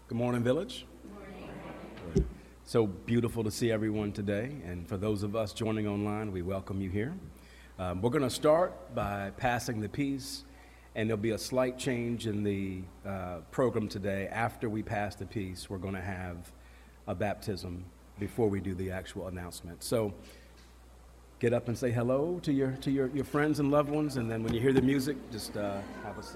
Good morning, Village. So beautiful to see everyone today, and for those of us joining online, we welcome you here. We're going to start by passing the peace, and there'll be a slight change in the program today. After we pass the peace, we're going to have a baptism before we do the actual announcement. So get up and say hello to your friends and loved ones, and then when you hear the music, just have a seat.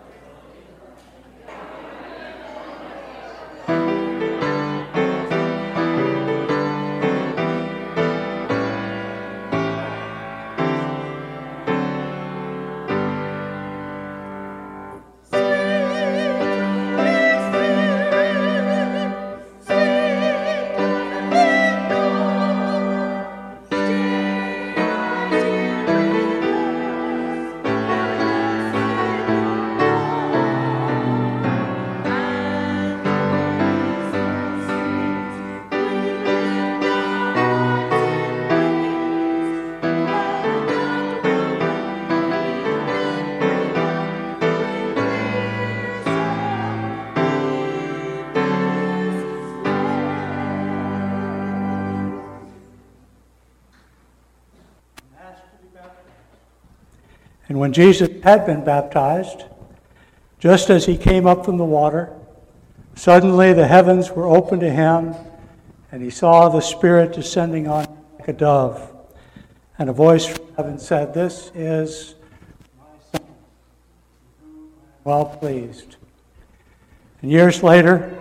And when Jesus had been baptized, just as he came up from the water, suddenly the heavens were opened to him, and he saw the Spirit descending on him like a dove. And a voice from heaven said, "This is my Son, with whom I am well pleased." And years later,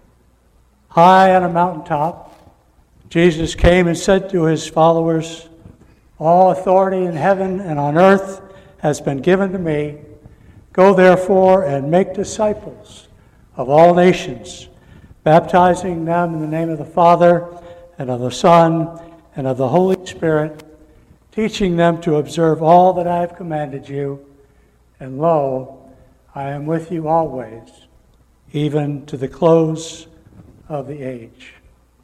high on a mountaintop, Jesus came and said to his followers, "All authority in heaven and on earth has been given to me. Go therefore and make disciples of all nations, baptizing them in the name of the Father and of the Son and of the Holy Spirit, teaching them to observe all that I have commanded you. And lo, I am with you always, even to the close of the age."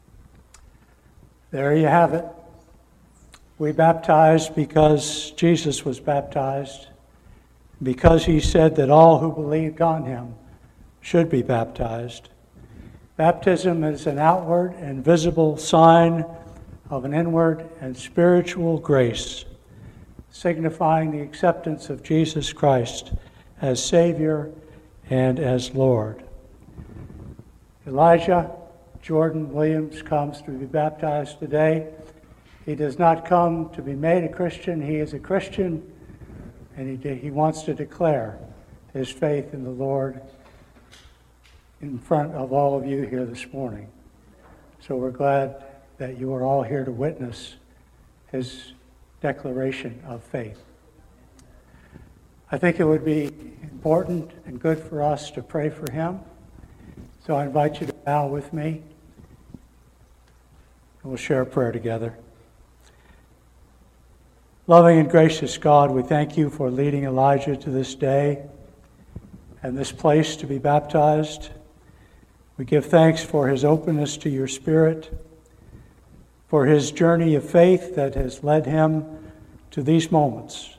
There you have it. We baptize because Jesus was baptized, because he said that all who believed on him should be baptized. Baptism is an outward and visible sign of an inward and spiritual grace, signifying the acceptance of Jesus Christ as Savior and as Lord. Elijah Jordan Williams comes to be baptized today. He does not come to be made a Christian. He is a Christian, and he wants to declare his faith in the Lord in front of all of you here this morning. So we're glad that you are all here to witness his declaration of faith. I think it would be important and good for us to pray for him. So I invite you to bow with me, and we'll share a prayer together. Loving and gracious God, we thank you for leading Elijah to this day and this place to be baptized. We give thanks for his openness to your Spirit, for his journey of faith that has led him to these moments.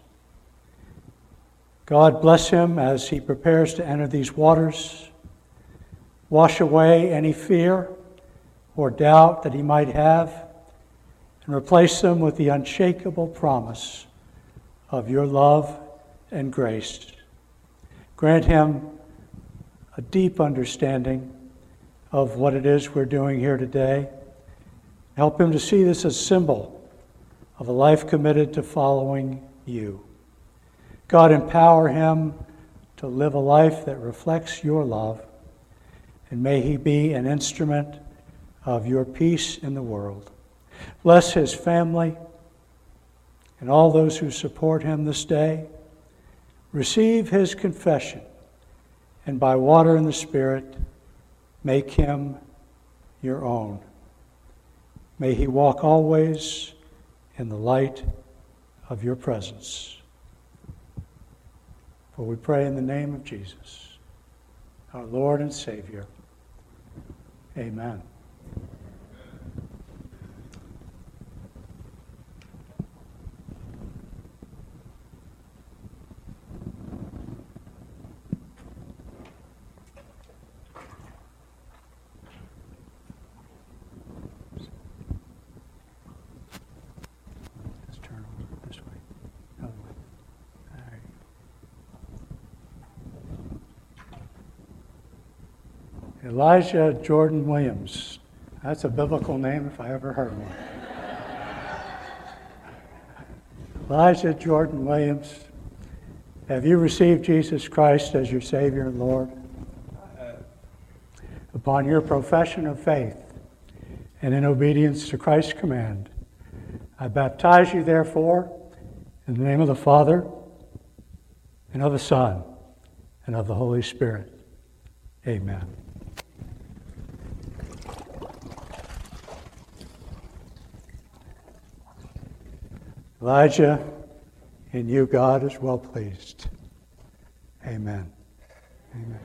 God, bless him as he prepares to enter these waters. Wash away any fear or doubt that he might have, and replace them with the unshakable promise of your love and grace. Grant him a deep understanding of what it is we're doing here today. Help him to see this as a symbol of a life committed to following you. God, empower him to live a life that reflects your love, and may he be an instrument of your peace in the world. Bless his family and all those who support him this day. Receive his confession, and by water and the Spirit, make him your own. May he walk always in the light of your presence. For we pray in the name of Jesus, our Lord and Savior. Amen. Elijah Jordan Williams. That's a biblical name if I ever heard one. Elijah Jordan Williams, have you received Jesus Christ as your Savior and Lord? Upon your profession of faith and in obedience to Christ's command, I baptize you therefore in the name of the Father and of the Son and of the Holy Spirit. Amen. Elijah, in you God is well pleased. Amen. Amen.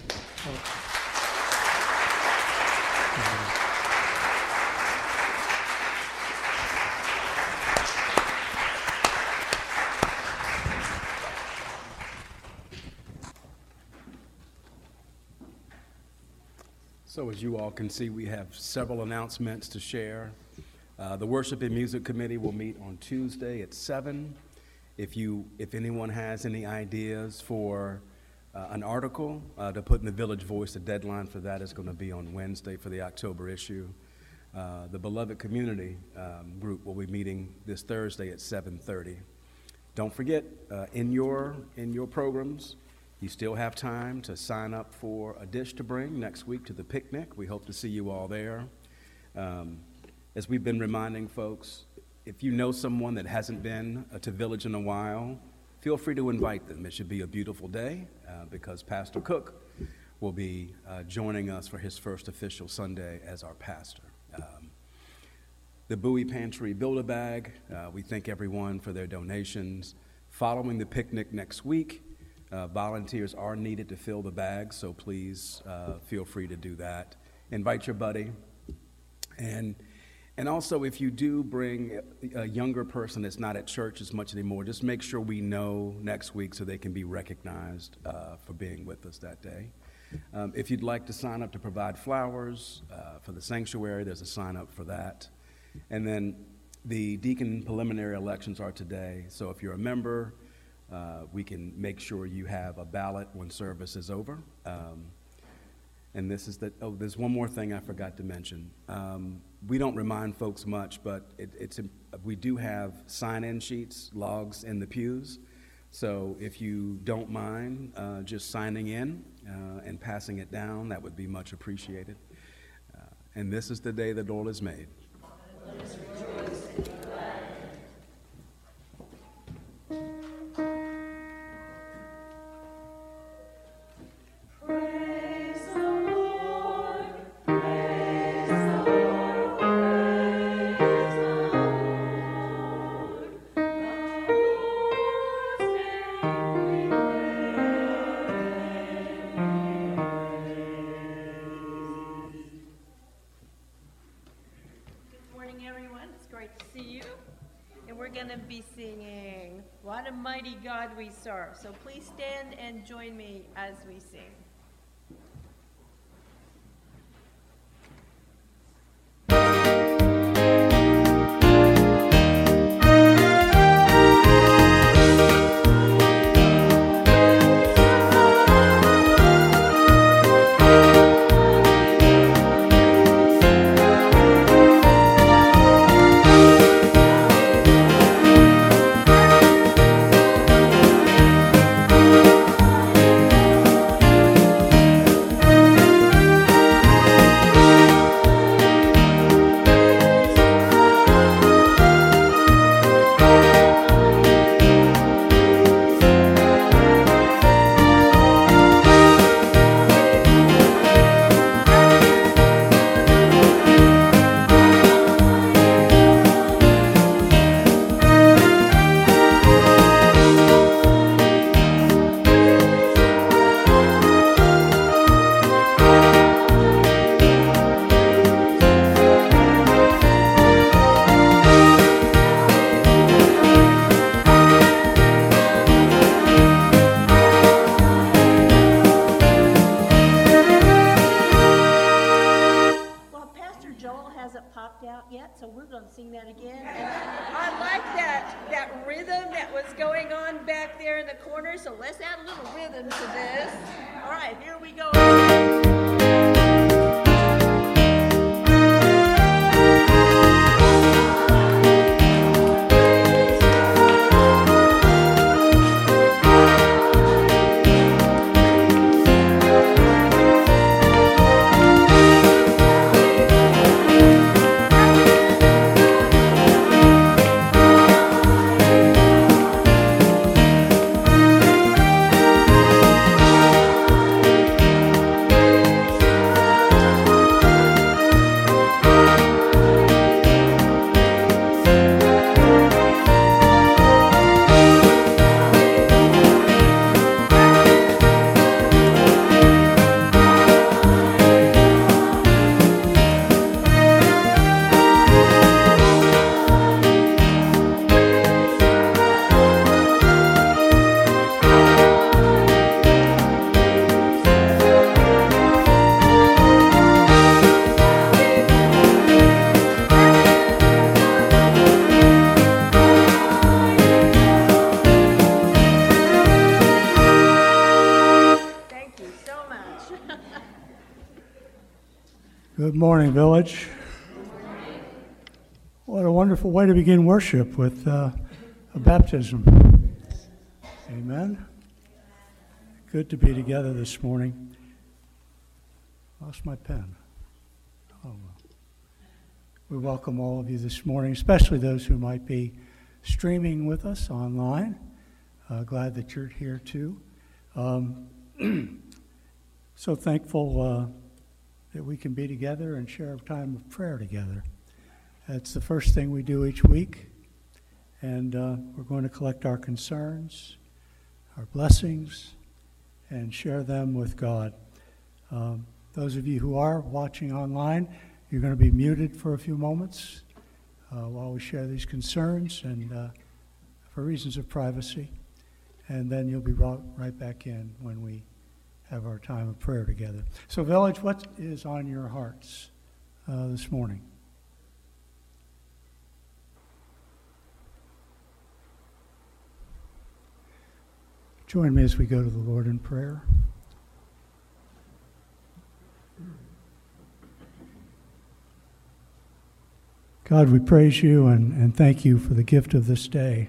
So as you all can see, we have several announcements to share. The Worship and Music Committee will meet on Tuesday at 7. If anyone has any ideas for an article to put in the Village Voice, the deadline for that is going to be on Wednesday for the October issue. The Beloved Community group will be meeting this Thursday at 7:30. Don't forget, in your programs, you still have time to sign up for a dish to bring next week to the picnic. We hope to see you all there. As we've been reminding folks, if you know someone that hasn't been to Village in a while, feel free to invite them. It should be a beautiful day because Pastor Cook will be joining us for his first official Sunday as our pastor. The Bowie Pantry Build-A-Bag, we thank everyone for their donations. Following the picnic next week, volunteers are needed to fill the bags, so please feel free to do that. Invite your buddy. And also, if you do bring a younger person that's not at church as much anymore, just make sure we know next week so they can be recognized for being with us that day. If you'd like to sign up to provide flowers for the sanctuary, there's a sign up for that. And then the deacon preliminary elections are today, so if you're a member, we can make sure you have a ballot when service is over. And this is there's one more thing I forgot to mention. We don't remind folks much, but we do have sign-in sheets, logs in the pews. So if you don't mind just signing in and passing it down, that would be much appreciated. And this is the day the Lord has made. Let us rejoice and be glad. What a mighty God we serve. So please stand and join me as we sing. So let's add a little rhythm to this. All right, here we go. Good morning, Village. What a wonderful way to begin worship with a baptism. Amen. Good to be together this morning. Lost my pen. Oh, well. We welcome all of you this morning, especially those who might be streaming with us online. Glad that you're here too. So thankful that we can be together and share a time of prayer together. That's the first thing we do each week, and we're going to collect our concerns, our blessings, and share them with God. Those of you who are watching online, you're going to be muted for a few moments while we share these concerns and for reasons of privacy, and then you'll be brought right back in when we have our time of prayer together. So, Village, what is on your hearts this morning? Join me as we go to the Lord in prayer. God, we praise you and thank you for the gift of this day.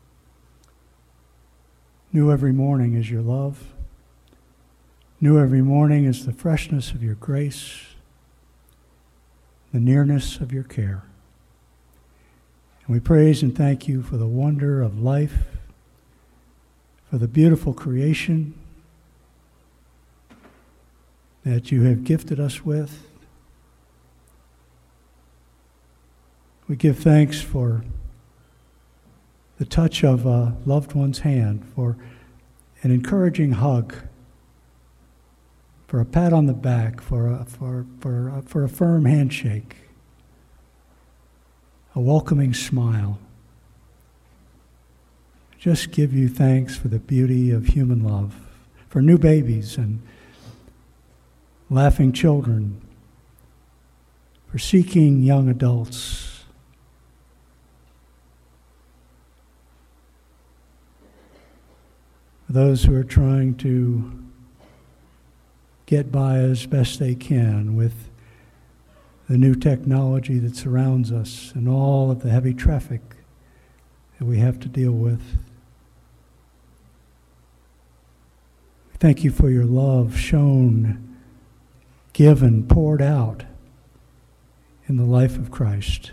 New every morning is your love. New every morning is the freshness of your grace, the nearness of your care. And we praise and thank you for the wonder of life, for the beautiful creation that you have gifted us with. We give thanks for the touch of a loved one's hand, for an encouraging hug, for a pat on the back, for a firm handshake, a welcoming smile. Just give you thanks for the beauty of human love, for new babies and laughing children, for seeking young adults, for those who are trying to get by as best they can with the new technology that surrounds us and all of the heavy traffic that we have to deal with. Thank you for your love shown, given, poured out in the life of Christ.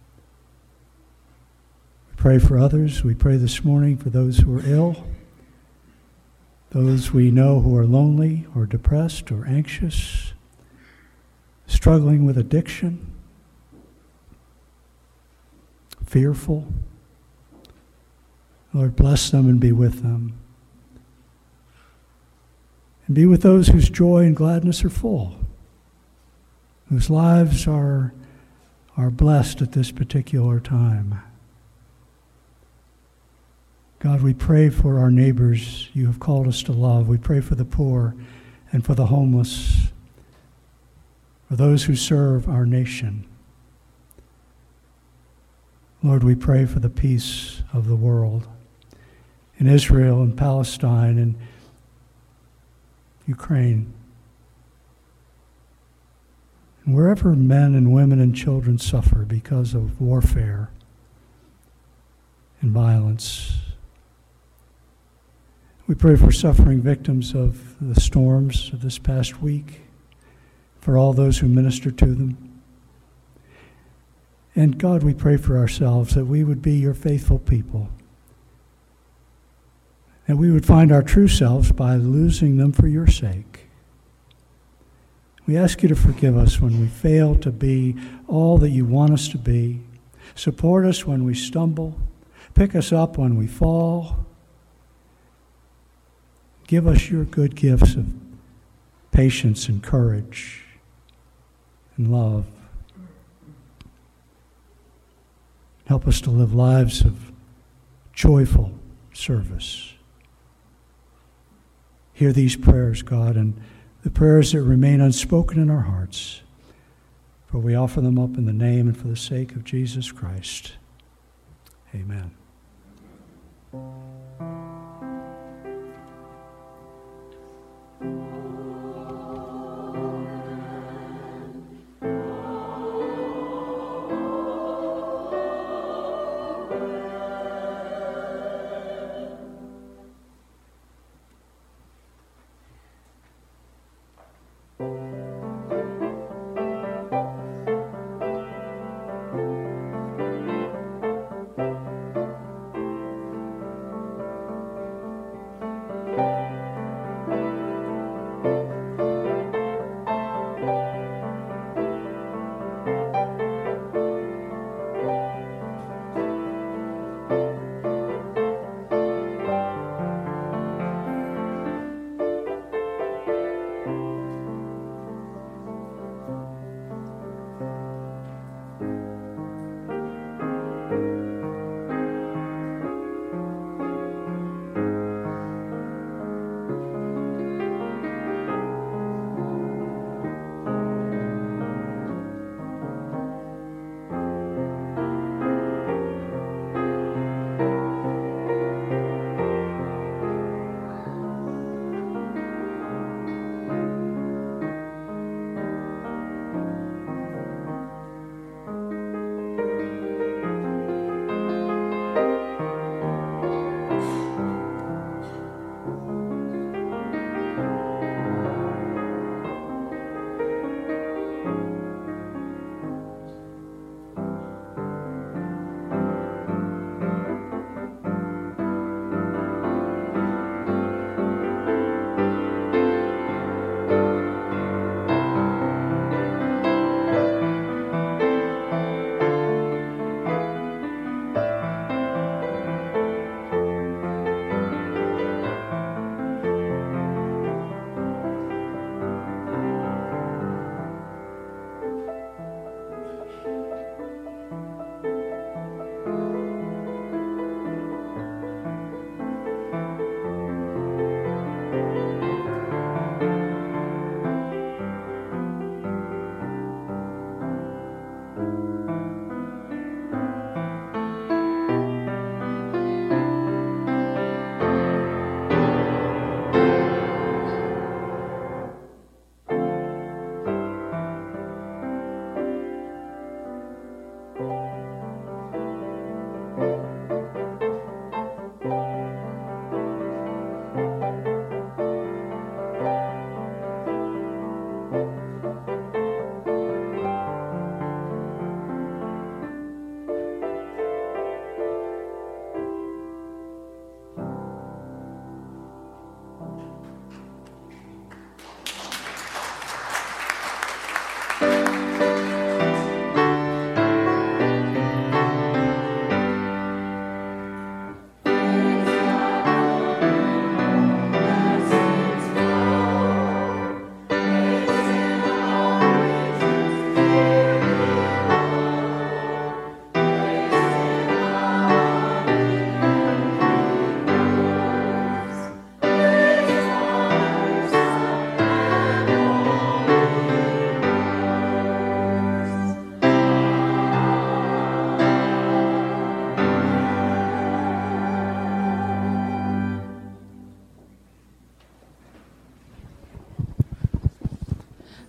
We pray for others. We pray this morning for those who are ill, those we know who are lonely or depressed or anxious, struggling with addiction, fearful. Lord, bless them and be with them. And be with those whose joy and gladness are full, whose lives are blessed at this particular time. God, we pray for our neighbors you have called us to love. We pray for the poor and for the homeless, for those who serve our nation. Lord, we pray for the peace of the world in Israel and Palestine and Ukraine. And wherever men and women and children suffer because of warfare and violence. We pray for suffering victims of the storms of this past week, for all those who minister to them. And God, we pray for ourselves that we would be your faithful people, that we would find our true selves by losing them for your sake. We ask you to forgive us when we fail to be all that you want us to be. Support us when we stumble. Pick us up when we fall. Give us your good gifts of patience and courage and love. Help us to live lives of joyful service. Hear these prayers, God, and the prayers that remain unspoken in our hearts, for we offer them up in the name and for the sake of Jesus Christ. Amen.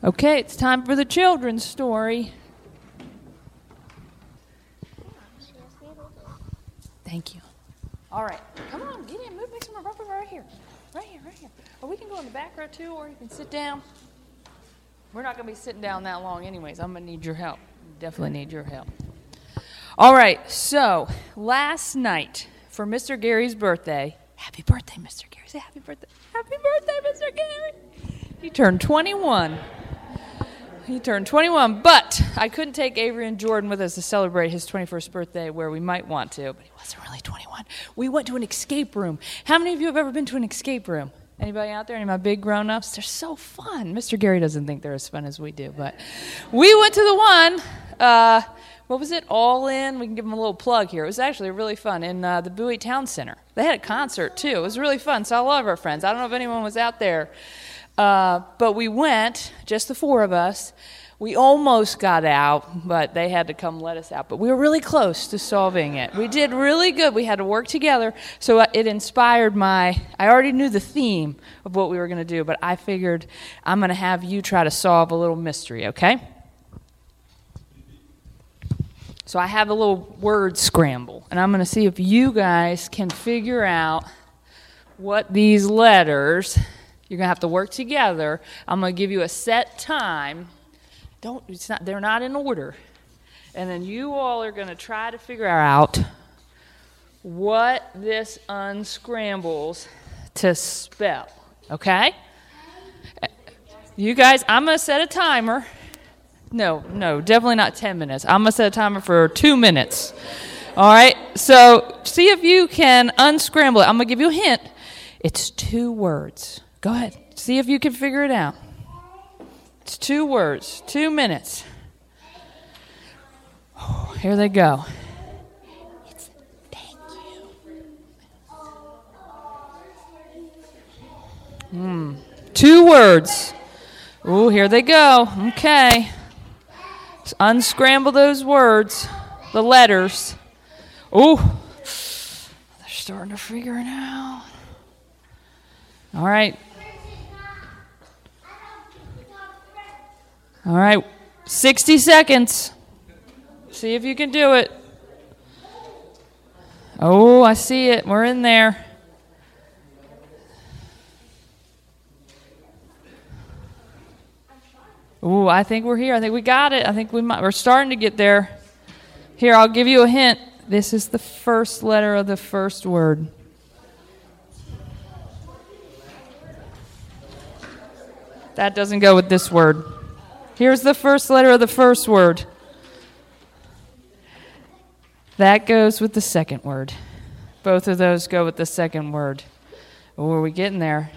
Okay, it's time for the children's story. Thank you. All right, come on, get in, move, make some more right here. Right here, right here. Or we can go in the back row too, or you can sit down. We're not going to be sitting down that long anyways. I'm going to need your help. Definitely need your help. All right, so last night for Mr. Gary's birthday, happy birthday, Mr. Gary. Say happy birthday. Happy birthday, Mr. Gary. He turned 21. He turned 21, but I couldn't take Avery and Jordan with us to celebrate his 21st birthday where we might want to, but he wasn't really 21. We went to an escape room. How many of you have ever been to an escape room? Anybody out there? Any of my big grown-ups? They're so fun. Mr. Gary doesn't think they're as fun as we do, but we went to the one, what was it, All In? We can give them a little plug here. It was actually really fun in the Bowie Town Center. They had a concert, too. It was really fun. Saw a lot of our friends. I don't know if anyone was out there. But we went, just the four of us. We almost got out, but they had to come let us out. But we were really close to solving it. We did really good. We had to work together. So it inspired I already knew the theme of what we were going to do, but I figured I'm going to have you try to solve a little mystery, okay? So I have a little word scramble, and I'm going to see if you guys can figure out what these letters... You're going to have to work together. I'm going to give you a set time. They're not in order. And then you all are going to try to figure out what this unscrambles to spell. Okay? You guys, I'm going to set a timer. No, definitely not 10 minutes. I'm going to set a timer for 2 minutes. All right? So see if you can unscramble it. I'm going to give you a hint. It's 2 words. Go ahead. See if you can figure it out. It's 2 words. 2 minutes. Oh, here they go. It's thank you. 2 words. Oh, here they go. Okay. Let's unscramble those words. The letters. Oh, they're starting to figure it out. All right. All right, 60 seconds. See if you can do it. Oh, I see it. We're in there. Oh, I think we're here. I think we got it. I think we're starting to get there. Here, I'll give you a hint. This is the first letter of the first word. That doesn't go with this word. Here's the first letter of the first word. That goes with the second word. Both of those go with the second word. Oh, are we getting there?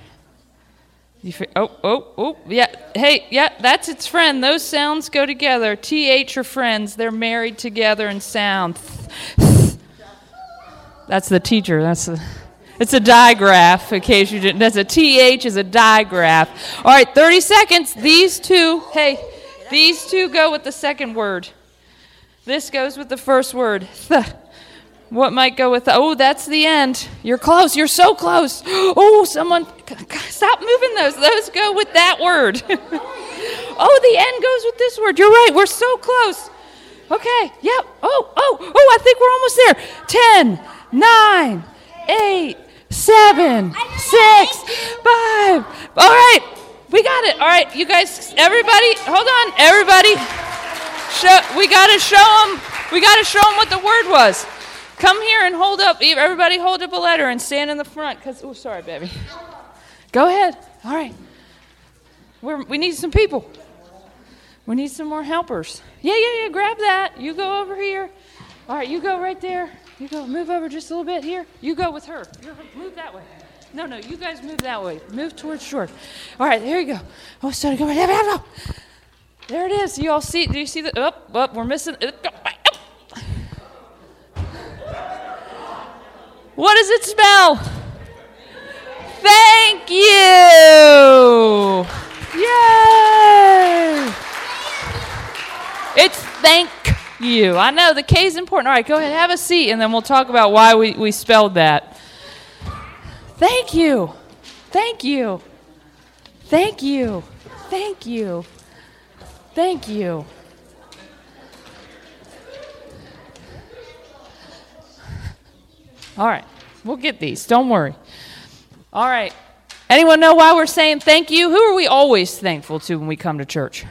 Yeah. Hey, yeah, that's its friend. Those sounds go together. TH are friends. They're married together in sound. That's the teacher. It's a digraph, in case you didn't. That's a TH is a digraph. All right, 30 seconds. These two go with the second word. This goes with the first word. What might go with that's the end. You're close. You're so close. Oh, someone, stop moving those. Those go with that word. The end goes with this word. You're right. We're so close. Okay, yep. I think we're almost there. 10, 9, 8, 7, 6, 5. All right, we got it. All right, you guys, everybody, hold on. Everybody, we got to show them what the word was. Come here and hold up. Everybody hold up a letter and stand in the front. Sorry, baby. Go ahead. All right. We need some people. We need some more helpers. Yeah. Grab that. You go over here. All right, you go right there. You go, move over just a little bit here. You go with her. Move that way. No, you guys move that way. Move towards Jordan. All right, there you go. Oh, starting to go right there. There it is. You all see? Do you see the? We're missing. What does it spell? Thank you. Yay! It's thank you. I know the K is important. All right, go ahead, have a seat, and then we'll talk about why we spelled that. Thank you. Thank you. Thank you. Thank you. Thank you. All right, we'll get these. Don't worry. All right. Anyone know why we're saying thank you? Who are we always thankful to when we come to church?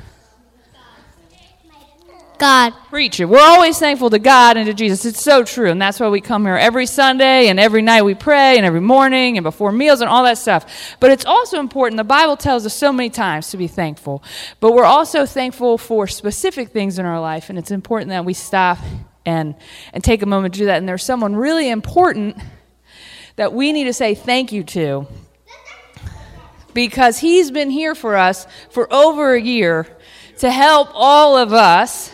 God. Preach it. We're always thankful to God and to Jesus. It's so true, and that's why we come here every Sunday, and every night we pray, and every morning, and before meals, and all that stuff. But it's also important. The Bible tells us so many times to be thankful, but we're also thankful for specific things in our life, and it's important that we stop and take a moment to do that. And there's someone really important that we need to say thank you to, because he's been here for us for over a year to help all of us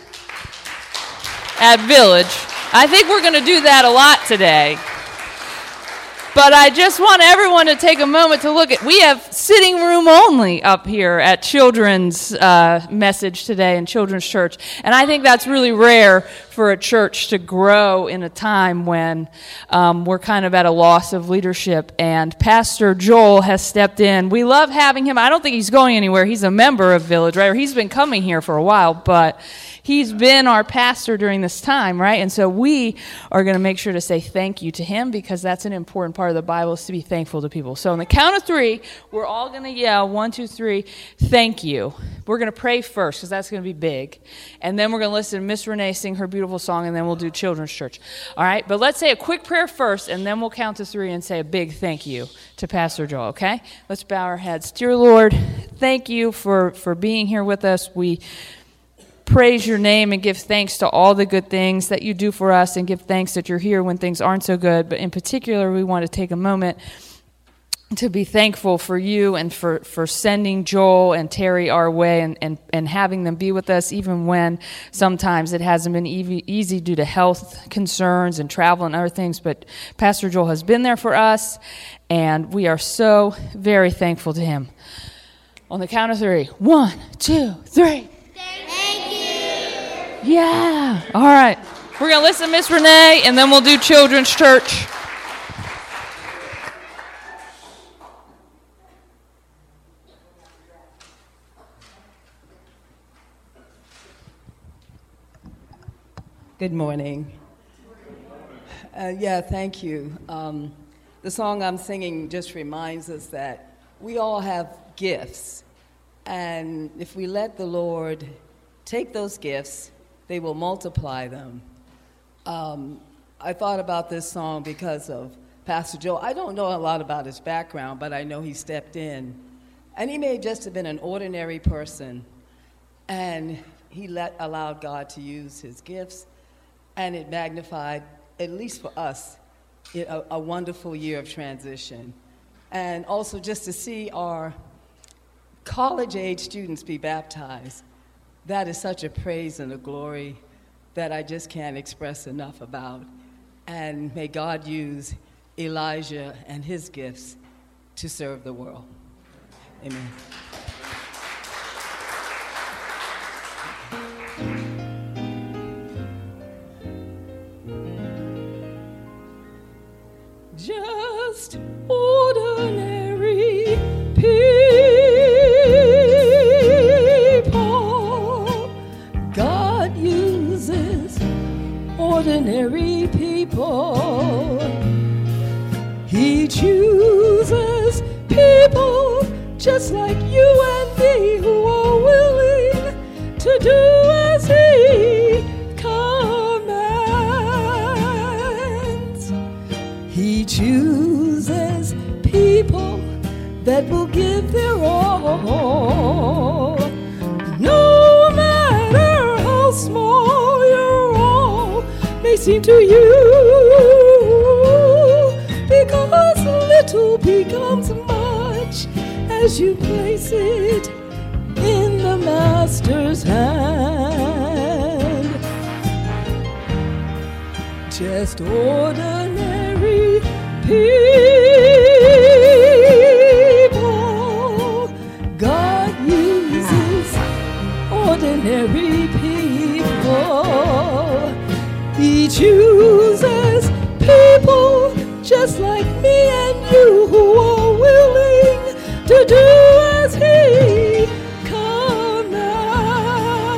at Village. I think we're going to do that a lot today. But I just want everyone to take a moment to look at, we have sitting room only up here at Children's message today in Children's Church. And I think that's really rare for a church to grow in a time when we're kind of at a loss of leadership. And Pastor Joel has stepped in. We love having him. I don't think he's going anywhere. He's a member of Village, right? Or he's been coming here for a while, but he's been our pastor during this time, right? And so we are going to make sure to say thank you to him, because that's an important part of the Bible, is to be thankful to people. So on the count of 3, we're all going to yell, 1, 2, 3, thank you. We're going to pray first, because that's going to be big. And then we're going to listen to Miss Renee sing her beautiful song, and then we'll do Children's Church. All right? But let's say a quick prayer first, and then we'll count to 3 and say a big thank you to Pastor Joel, okay? Let's bow our heads. Dear Lord, thank you for being here with us. We praise your name and give thanks to all the good things that you do for us, and give thanks that you're here when things aren't so good. But in particular, we want to take a moment to be thankful for you and for sending Joel and Terry our way, and having them be with us even when sometimes it hasn't been easy due to health concerns and travel and other things. But Pastor Joel has been there for us, and we are so very thankful to him. On the count of 3, 1, 2, 3. Yeah. All right. We're going to listen to Miss Renee, and then we'll do Children's Church. Good morning. Thank you. The song I'm singing just reminds us that we all have gifts, and if we let the Lord take those gifts, they will multiply them. I thought about this song because of Pastor Joe. I don't know a lot about his background, but I know he stepped in. And he may just have been an ordinary person, and he allowed God to use his gifts, and it magnified, at least for us, a wonderful year of transition. And also just to see our college-age students be baptized, that is such a praise and a glory that I just can't express enough about. And may God use Elijah and his gifts to serve the world. Amen. Just ordinary people. God uses ordinary people. He chooses people just like you and me who are willing to do as he commands. He chooses people that will give their all, no matter how small your all may seem to you, because little becomes much as you place it in the Master's hand. Just ordinary people. God uses ordinary people. He chooses people just like me and you who are willing to do as he commands.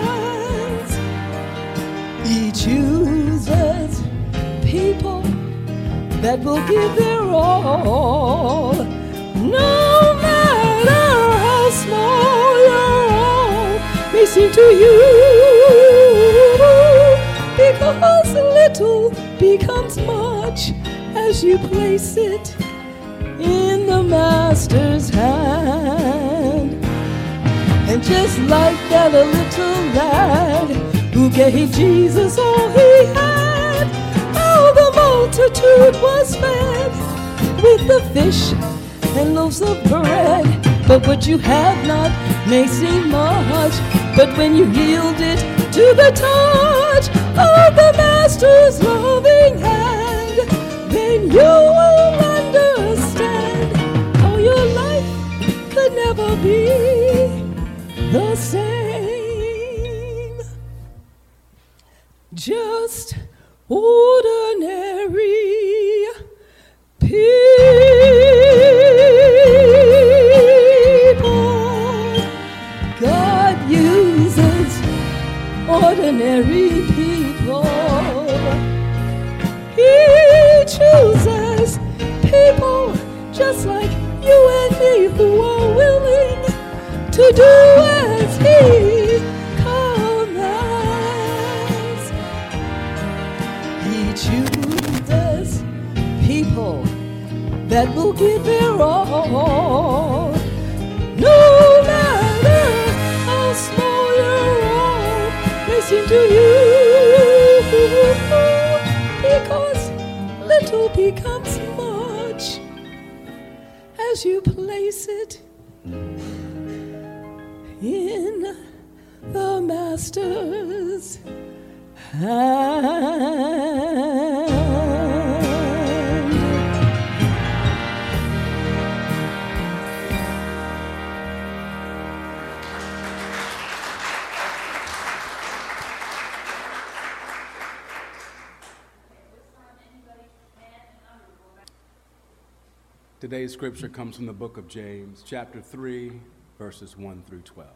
that will give their all. No matter how small your all may seem to you, because little becomes much as you place it in the Master's hand. And just like that a little lad who gave Jesus all he had, how the multitude was fed with the fish and loaves of bread. But what you have not may seem much, but when you yield it to the touch of the Master's loving hand, then you will understand how your life could never be the same. Just ordinary people. God uses ordinary people. He chooses people just like you and me who are willing to do as he commands. He chooses people that will give their all, no matter how small your all may seem to you, because little becomes much as you place it in the Master's hand. Today's scripture comes from the book of James, chapter 3, verses 1 through 12.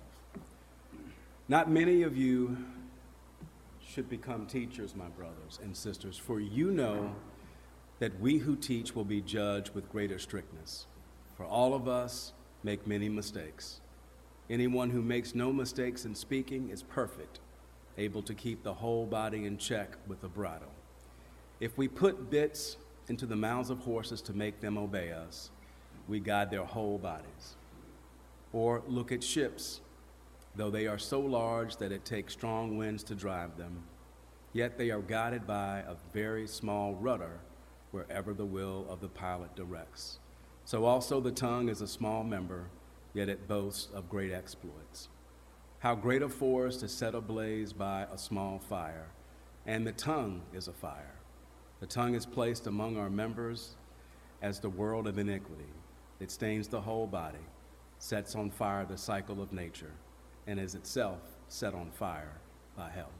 Not many of you should become teachers, my brothers and sisters, for you know that we who teach will be judged with greater strictness. For all of us make many mistakes. Anyone who makes no mistakes in speaking is perfect, able to keep the whole body in check with a bridle. If we put bits into the mouths of horses to make them obey us, we guide their whole bodies. Or look at ships. Though they are so large that it takes strong winds to drive them, yet they are guided by a very small rudder wherever the will of the pilot directs. So also the tongue is a small member, yet it boasts of great exploits. How great a forest is set ablaze by a small fire, and the tongue is a fire. The tongue is placed among our members as the world of iniquity. It stains the whole body, sets on fire the cycle of nature, and is itself set on fire by hell.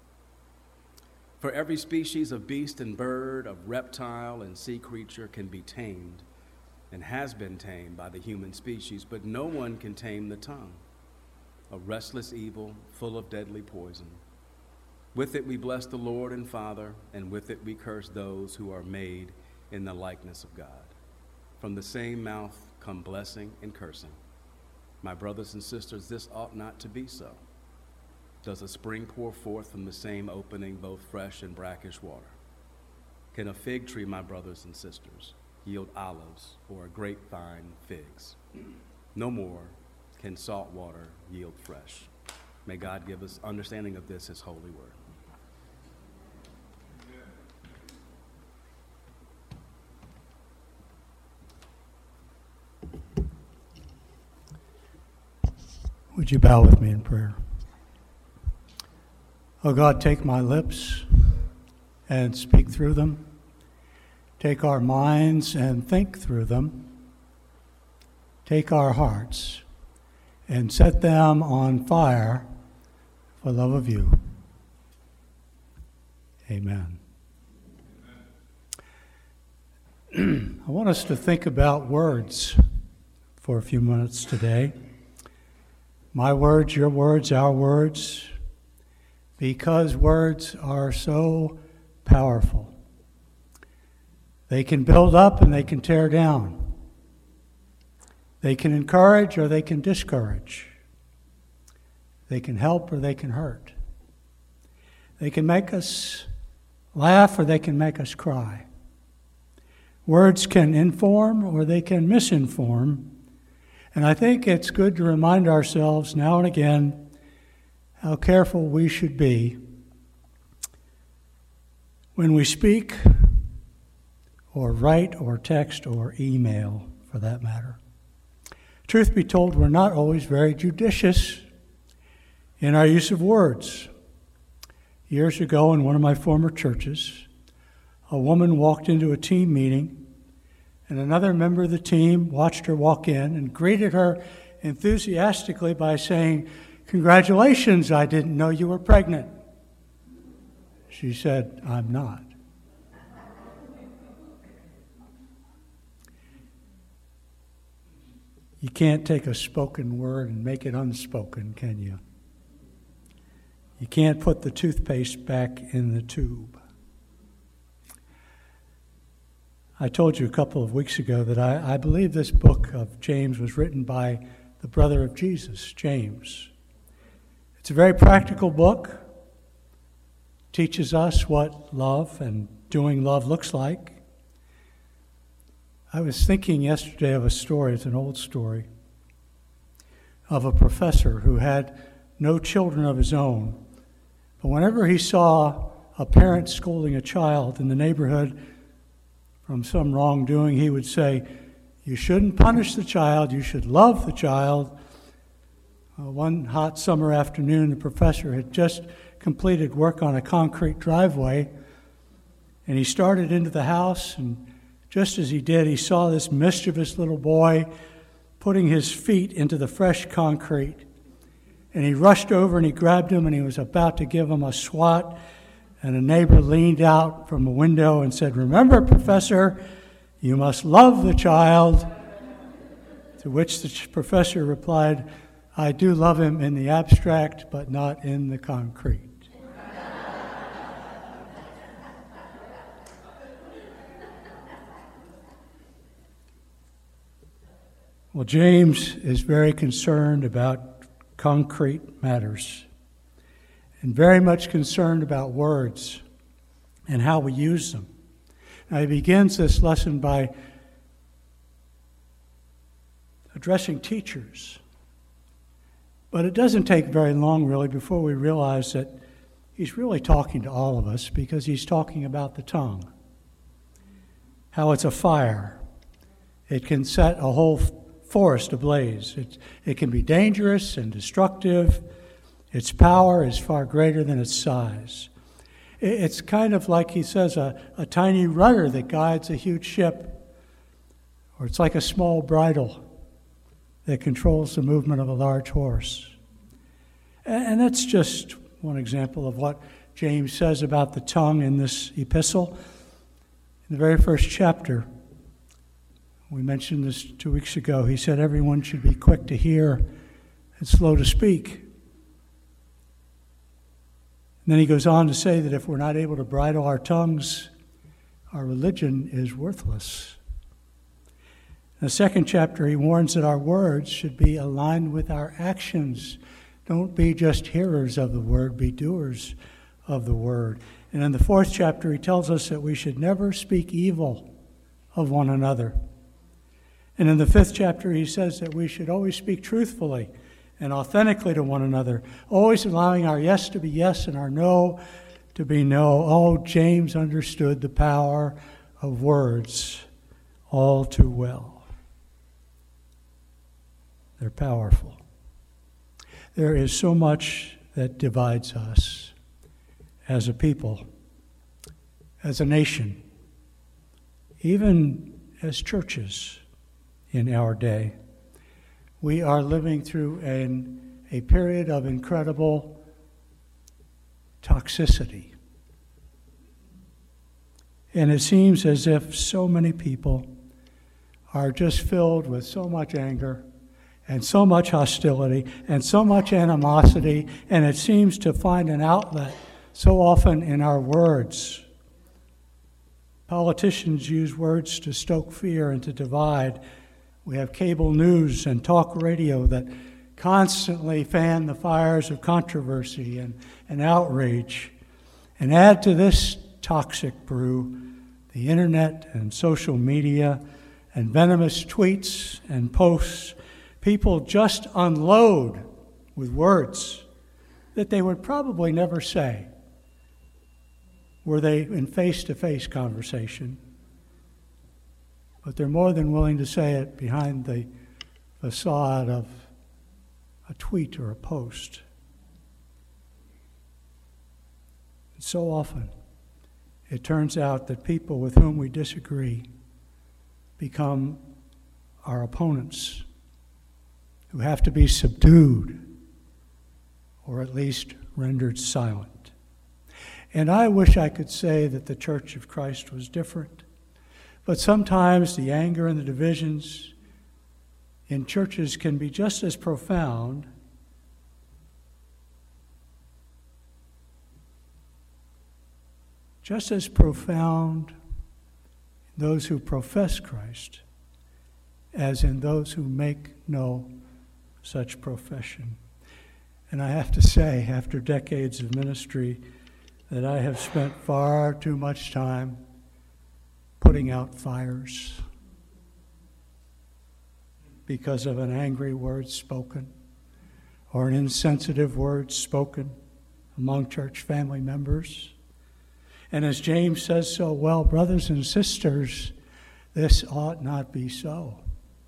For every species of beast and bird, of reptile and sea creature can be tamed and has been tamed by the human species, but no one can tame the tongue, a restless evil full of deadly poison. With it we bless the Lord and Father, and with it we curse those who are made in the likeness of God. From the same mouth come blessing and cursing. My brothers and sisters, this ought not to be so. Does a spring pour forth from the same opening both fresh and brackish water? Can a fig tree, my brothers and sisters, yield olives, or a grapevine figs? No more can salt water yield fresh. May God give us understanding of this, his holy word. Would you bow with me in prayer? Oh God, take my lips and speak through them. Take our minds and think through them. Take our hearts and set them on fire for love of you. Amen. I want us to think about words for a few minutes today. My words, your words, our words, because words are so powerful. They can build up and they can tear down. They can encourage or they can discourage. They can help or they can hurt. They can make us laugh or they can make us cry. Words can inform or they can misinform. And I think it's good to remind ourselves now and again how careful we should be when we speak or write or text or email, for that matter. Truth be told, we're not always very judicious in our use of words. Years ago in one of my former churches, a woman walked into a team meeting, and another member of the team watched her walk in and greeted her enthusiastically by saying, "Congratulations, I didn't know you were pregnant." She said, "I'm not." You can't take a spoken word and make it unspoken, can you? You can't put the toothpaste back in the tube. I told you a couple of weeks ago that I believe this book of James was written by the brother of Jesus, James. It's a very practical book. It teaches us what love and doing love looks like. I was thinking yesterday of a story, it's an old story, of a professor who had no children of his own. But whenever he saw a parent scolding a child in the neighborhood from some wrongdoing, he would say, "You shouldn't punish the child, you should love the child." One hot summer afternoon, the professor had just completed work on a concrete driveway, and he started into the house, and just as he did, he saw this mischievous little boy putting his feet into the fresh concrete. And he rushed over and he grabbed him and he was about to give him a swat. And a neighbor leaned out from a window and said, "Remember, Professor, you must love the child." To which the professor replied, "I do love him in the abstract, but not in the concrete." Well, James is very concerned about concrete matters and very much concerned about words and how we use them. Now, he begins this lesson by addressing teachers. But it doesn't take very long, really, before we realize that he's really talking to all of us, because he's talking about the tongue, how it's a fire. It can set a whole forest ablaze. It can be dangerous and destructive. Its power is far greater than its size. It's kind of like, he says, a tiny rudder that guides a huge ship, or it's like a small bridle that controls the movement of a large horse. And that's just one example of what James says about the tongue in this epistle. In the very first chapter, we mentioned this 2 weeks ago, he said everyone should be quick to hear and slow to speak. And then he goes on to say that if we're not able to bridle our tongues, our religion is worthless. In the second chapter, he warns that our words should be aligned with our actions. Don't be just hearers of the word, be doers of the word. And in the fourth chapter, he tells us that we should never speak evil of one another. And in the fifth chapter, he says that we should always speak truthfully and authentically to one another, always allowing our yes to be yes and our no to be no. Oh, James understood the power of words all too well. They're powerful. There is so much that divides us as a people, as a nation, even as churches in our day. We are living through a period of incredible toxicity. And it seems as if so many people are just filled with so much anger and so much hostility and so much animosity, and it seems to find an outlet so often in our words. Politicians use words to stoke fear and to divide. We have cable news and talk radio that constantly fan the fires of controversy and outrage. And add to this toxic brew the internet and social media and venomous tweets and posts. People just unload with words that they would probably never say were they in face-to-face conversation. But they're more than willing to say it behind the facade of a tweet or a post. And so often, it turns out that people with whom we disagree become our opponents, who have to be subdued or at least rendered silent. And I wish I could say that the Church of Christ was different, but sometimes the anger and the divisions in churches can be just as profound in those who profess Christ as in those who make no such profession. And I have to say, after decades of ministry, that I have spent far too much time putting out fires because of an angry word spoken or an insensitive word spoken among church family members. And as James says so well, brothers and sisters, this ought not be so.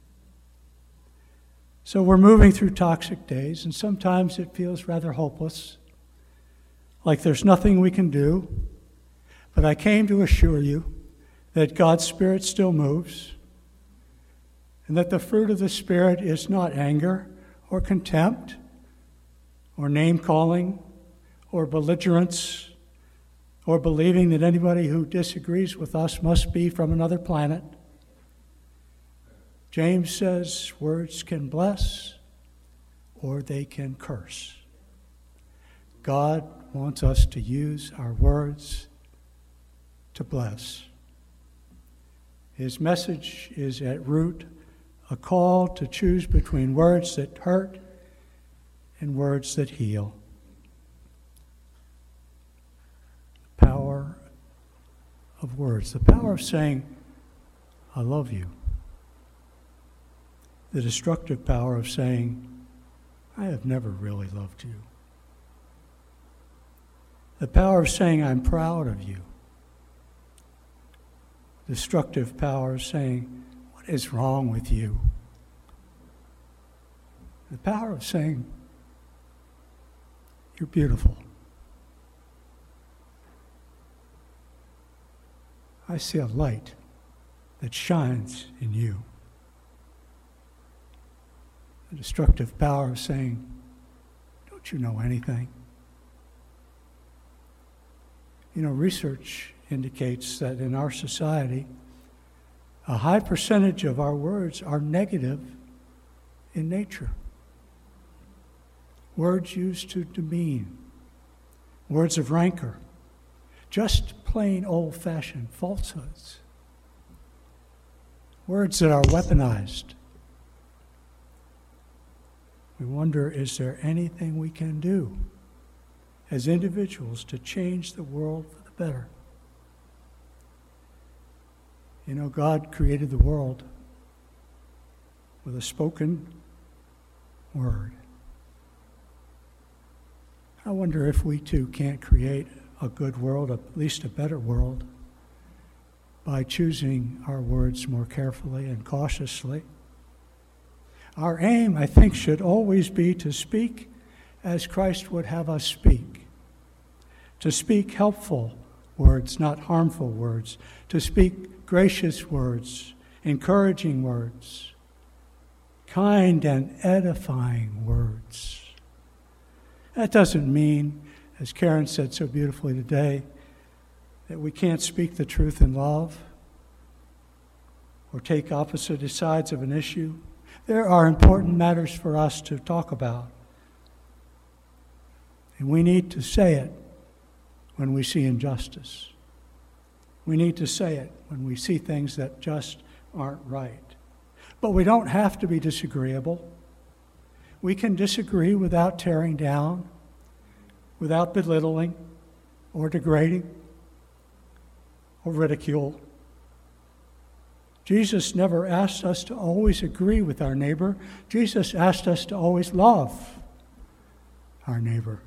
So we're moving through toxic days, and sometimes it feels rather hopeless, like there's nothing we can do. But I came to assure you that God's Spirit still moves, and that the fruit of the Spirit is not anger or contempt or name-calling or belligerence or believing that anybody who disagrees with us must be from another planet. James says words can bless or they can curse. God wants us to use our words to bless. His message is at root a call to choose between words that hurt and words that heal. The power of words, the power of saying, I love you. The destructive power of saying, I have never really loved you. The power of saying, I'm proud of you. Destructive power of saying, what is wrong with you? The power of saying, you're beautiful. I see a light that shines in you. The destructive power of saying, don't you know anything? You know, research indicates that in our society, a high percentage of our words are negative in nature. Words used to demean, words of rancor, just plain old-fashioned falsehoods, words that are weaponized. We wonder, is there anything we can do as individuals to change the world for the better? You know, God created the world with a spoken word. I wonder if we too can't create a good world, at least a better world, by choosing our words more carefully and cautiously. Our aim, I think, should always be to speak as Christ would have us speak. To speak helpful words, not harmful words. To speak gracious words, encouraging words, kind and edifying words. That doesn't mean, as Karen said so beautifully today, that we can't speak the truth in love or take opposite sides of an issue. There are important matters for us to talk about. And we need to say it when we see injustice. We need to say it when we see things that just aren't right. But we don't have to be disagreeable. We can disagree without tearing down, without belittling or degrading or ridicule. Jesus never asked us to always agree with our neighbor. Jesus asked us to always love our neighbor.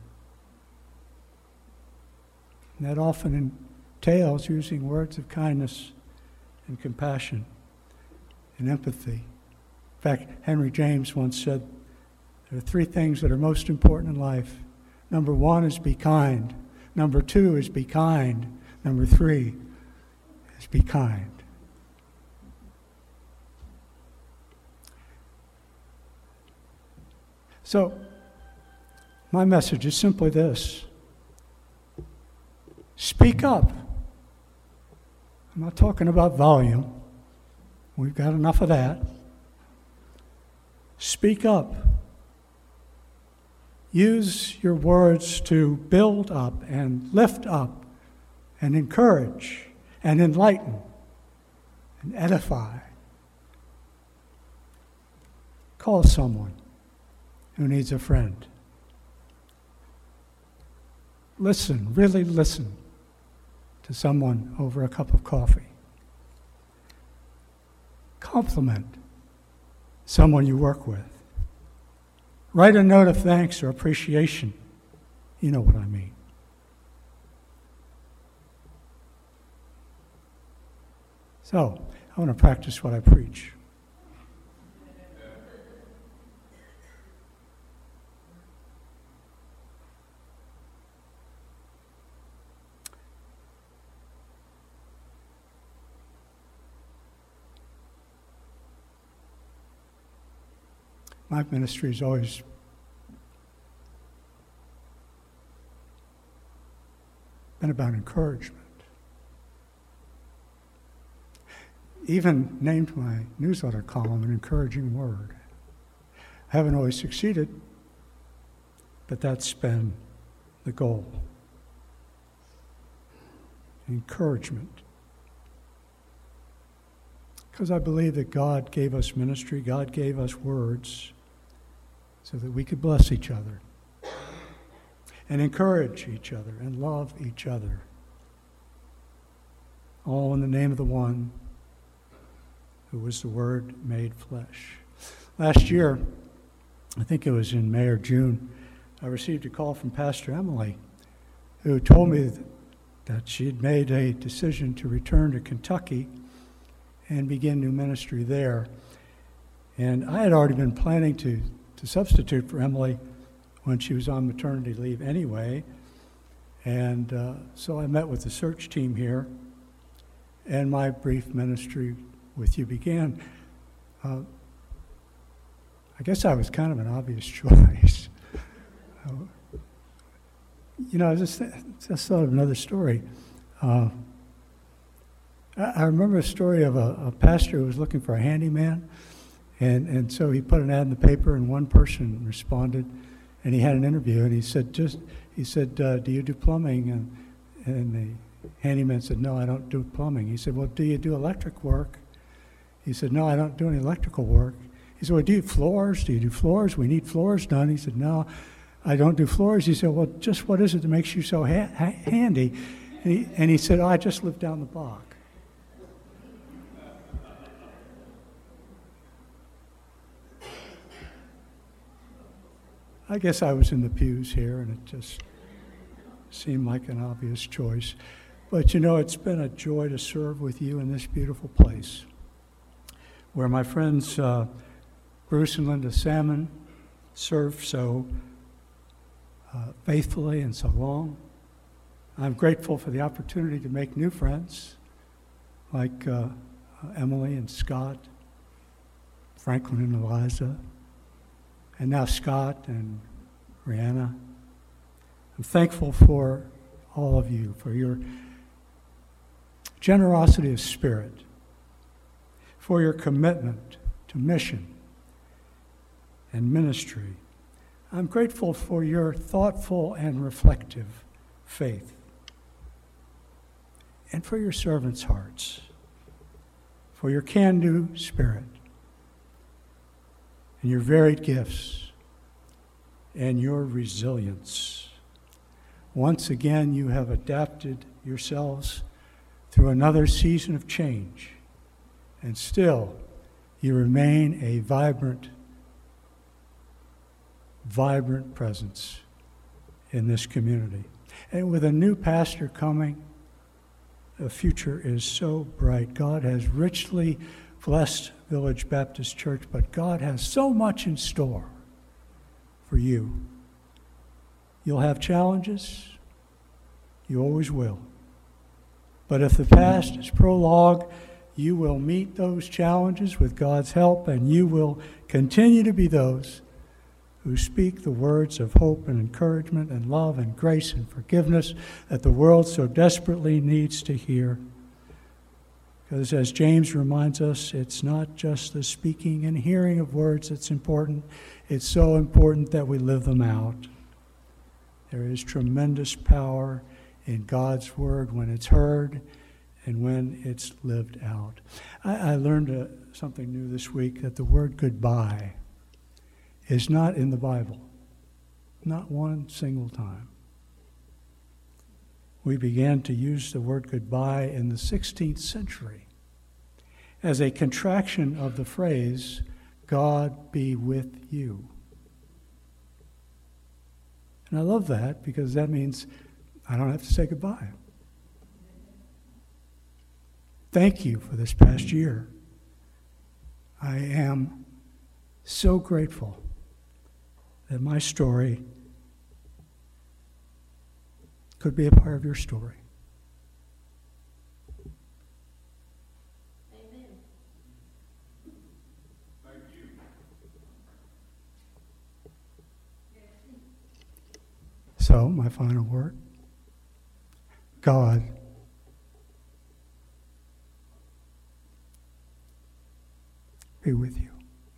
And that often entails using words of kindness and compassion and empathy. In fact, Henry James once said, there are 3 things that are most important in life. Number 1 is be kind. Number 2 is be kind. Number 3 is be kind. So, my message is simply this. Speak up. I'm not talking about volume. We've got enough of that. Speak up. Use your words to build up and lift up and encourage and enlighten and edify. Call someone who needs a friend. Listen, really listen to someone over a cup of coffee. Compliment someone you work with. Write a note of thanks or appreciation. You know what I mean. So, I want to practice what I preach. My ministry has always been about encouragement. Even named my newsletter column an encouraging word. I haven't always succeeded, but that's been the goal. Encouragement. Because I believe that God gave us ministry, God gave us words, so that we could bless each other and encourage each other and love each other. All in the name of the one who was the Word made flesh. Last year, I think it was in May or June, I received a call from Pastor Emily, who told me that she had made a decision to return to Kentucky and begin new ministry there. And I had already been planning to substitute for Emily when she was on maternity leave anyway. And so I met with the search team here, and my brief ministry with you began. I guess I was kind of an obvious choice. I just thought of another story. I remember a story of a pastor who was looking for a handyman, and so he put an ad in the paper, and one person responded, and he had an interview, and he said, do you do plumbing? And the handyman said, no, I don't do plumbing. He said, well, do you do electric work? He said, no, I don't do any electrical work. He said, well, do you do floors? Do you do floors? We need floors done. He said, no, I don't do floors. He said, well, just what is it that makes you so handy? And he said, oh, I just live down the block. I guess I was in the pews here, and it just seemed like an obvious choice. But it's been a joy to serve with you in this beautiful place, where my friends Bruce and Linda Salmon serve so faithfully and so long. I'm grateful for the opportunity to make new friends, like Emily and Scott, Franklin and Eliza, and now Scott and Rihanna. I'm thankful for all of you, for your generosity of spirit, for your commitment to mission and ministry. I'm grateful for your thoughtful and reflective faith. and for your servants' hearts, for your can-do spirit, and your varied gifts, and your resilience. Once again, you have adapted yourselves through another season of change, and still you remain a vibrant presence in this community. And with a new pastor coming, the future is so bright. God has richly blessed Village Baptist Church, but God has so much in store for you. You'll have challenges. You always will. But if the past is prologue, you will meet those challenges with God's help, and you will continue to be those who speak the words of hope and encouragement and love and grace and forgiveness that the world so desperately needs to hear. Because as James reminds us, it's not just the speaking and hearing of words that's important. It's so important that we live them out. There is tremendous power in God's word when it's heard and when it's lived out. I learned something new this week, that the word goodbye is not in the Bible, not one single time. We began to use the word goodbye in the 16th century as a contraction of the phrase, God be with you. And I love that because that means I don't have to say goodbye. Thank you for this past year. I am so grateful that my story could be a part of your story. Amen. Thank you. So, my final word, God be with you.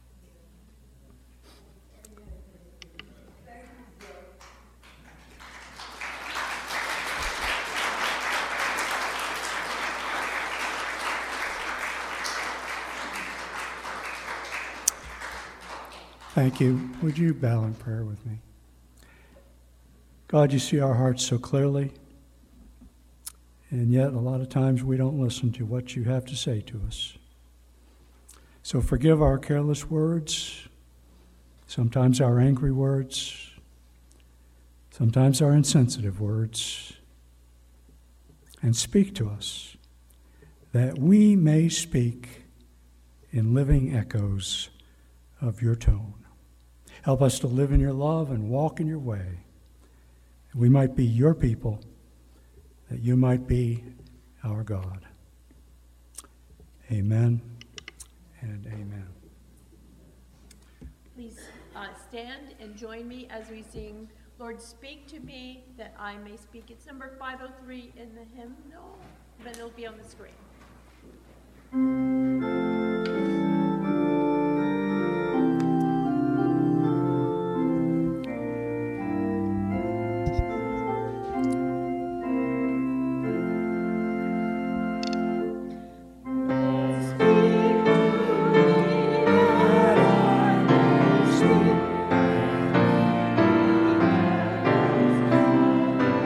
Thank you. Would you bow in prayer with me? God, you see our hearts so clearly, and yet a lot of times we don't listen to what you have to say to us. So forgive our careless words, sometimes our angry words, sometimes our insensitive words, and speak to us that we may speak in living echoes of your tone. Help us to live in your love and walk in your way. We might be your people, that you might be our God. Amen and amen. Please stand and join me as we sing, Lord, speak to me that I may speak. It's number 503 in the hymnal, but it'll be on the screen.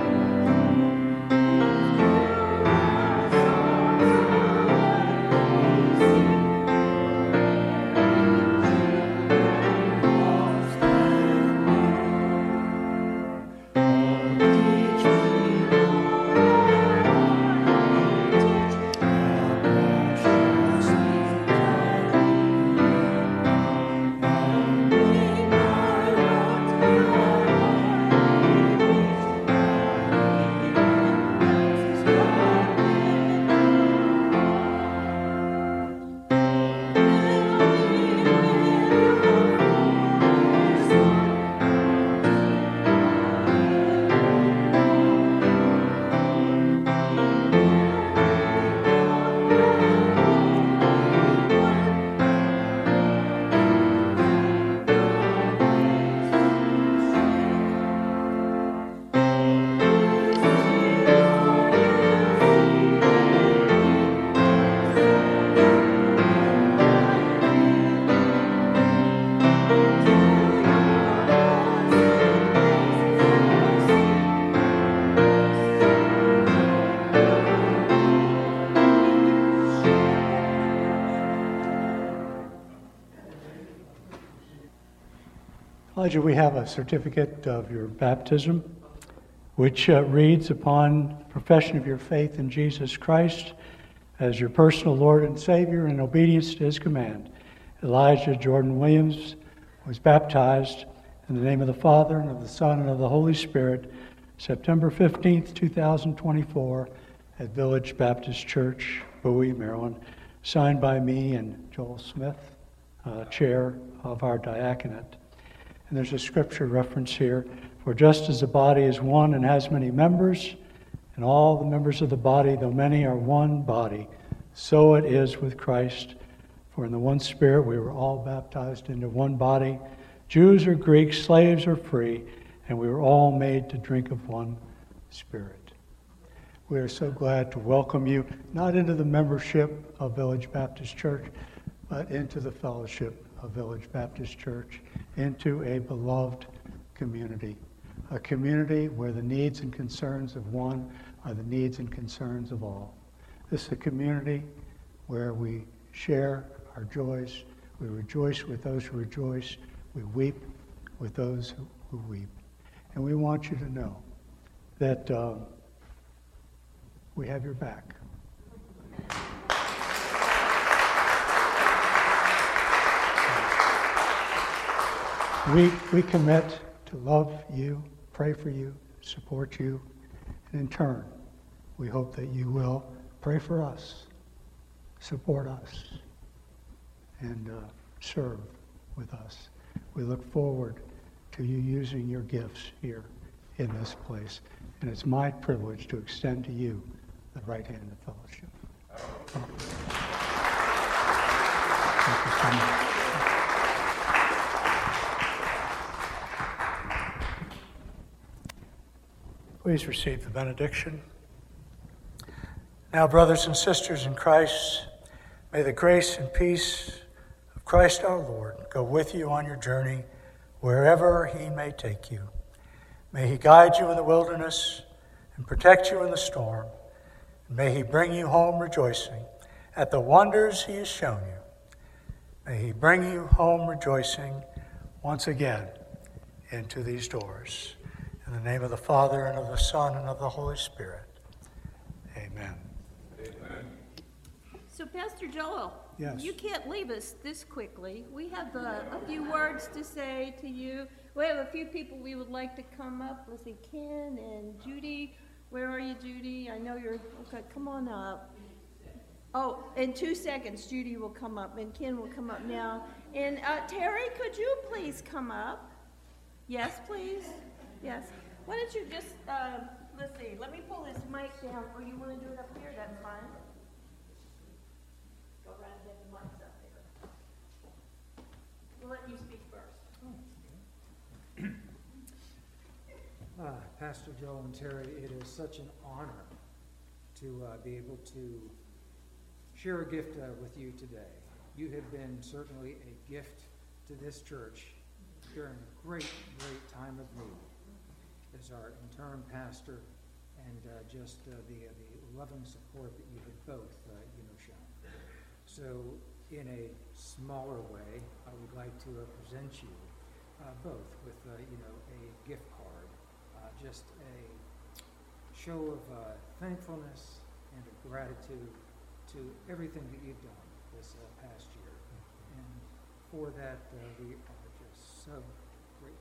Amen. Ledger, we have a certificate of your baptism, which reads, upon profession of your faith in Jesus Christ as your personal Lord and Savior in obedience to his command, Elijah Jordan Williams was baptized in the name of the Father, and of the Son, and of the Holy Spirit, September 15th, 2024, at Village Baptist Church, Bowie, Maryland, signed by me and Joel Smith, chair of our diaconate. And there's a scripture reference here, for just as the body is one and has many members, and all the members of the body, though many, are one body, so it is with Christ. For in the one Spirit we were all baptized into one body, Jews or Greeks, slaves or free, and we were all made to drink of one Spirit. We are so glad to welcome you, not into the membership of Village Baptist Church, but into the fellowship of Village Baptist Church, into a beloved community, a community where the needs and concerns of one are the needs and concerns of all. This is a community where we share our joys, we rejoice with those who rejoice, we weep with those who weep. And we want you to know that we have your back. We commit to love you, pray for you, support you, and in turn, we hope that you will pray for us, support us, and serve with us. We look forward to you using your gifts here in this place. And it's my privilege to extend to you the right hand of fellowship. Thank you. Thank you so much. Please receive the benediction. Now, brothers and sisters in Christ, may the grace and peace of Christ our Lord go with you on your journey wherever he may take you. May he guide you in the wilderness and protect you in the storm. And may he bring you home rejoicing at the wonders he has shown you. May he bring you home rejoicing once again into these doors. In the name of the Father, and of the Son, and of the Holy Spirit. Amen. Amen. So, Pastor Joel, yes. You can't leave us this quickly. We have a few words to say to you. We have a few people we would like to come up. Let's see, Ken and Judy. Where are you, Judy? I know you're, okay, come on up. Oh, in 2 seconds, Judy will come up, and Ken will come up now. And Terry, could you please come up? Yes, please. Yes. Why don't you just, let's see, let me pull this mic down, or you want to do it up here? That's fine. Go around and get the mics up there. We'll let you speak first. Pastor Joel and Terry, it is such an honor to be able to share a gift with you today. You have been certainly a gift to this church during a great, great time of need as our interim pastor and just the loving support that you have both shown. So in a smaller way, I would like to present you both with a gift card, just a show of thankfulness and of gratitude to everything that you've done this past year. And for that, we are just so grateful.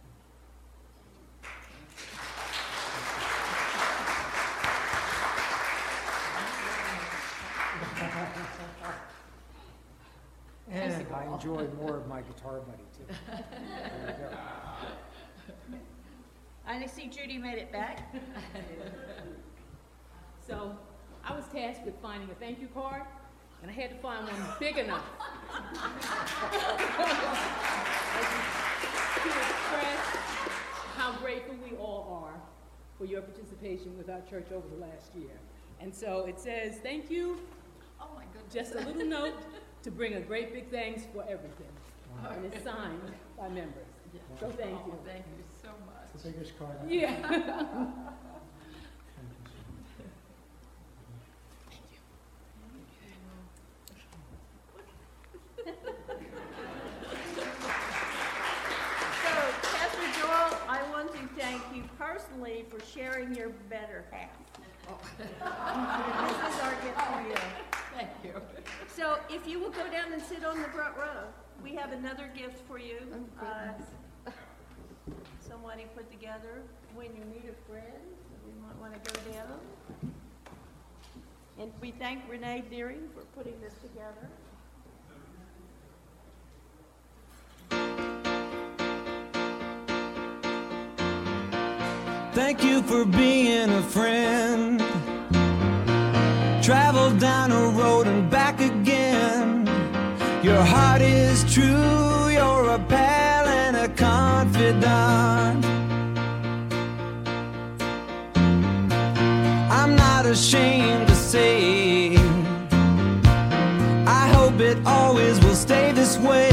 And I enjoy more of my guitar buddy, too. There you go. I see Judy made it back. So I was tasked with finding a thank you card, and I had to find one big enough to express how grateful we all are for your participation with our church over the last year. And so it says, thank you. Oh my goodness. Just a little note to bring a great big thanks for everything. Wow. And it's signed by members. Yeah. So thank you. Thank you so much. It's the biggest card. Yeah. bring your better half. This is our gift for you. Thank you. So if you will go down and sit on the front row, we have another gift for you. Somebody put together when you meet a friend. We might want to go down. And we thank Renee Deering for putting this together. Thank you for being a friend. Travel down a road and back again. Your heart is true, you're a pal and a confidant. I'm not ashamed to say, I hope it always will stay this way.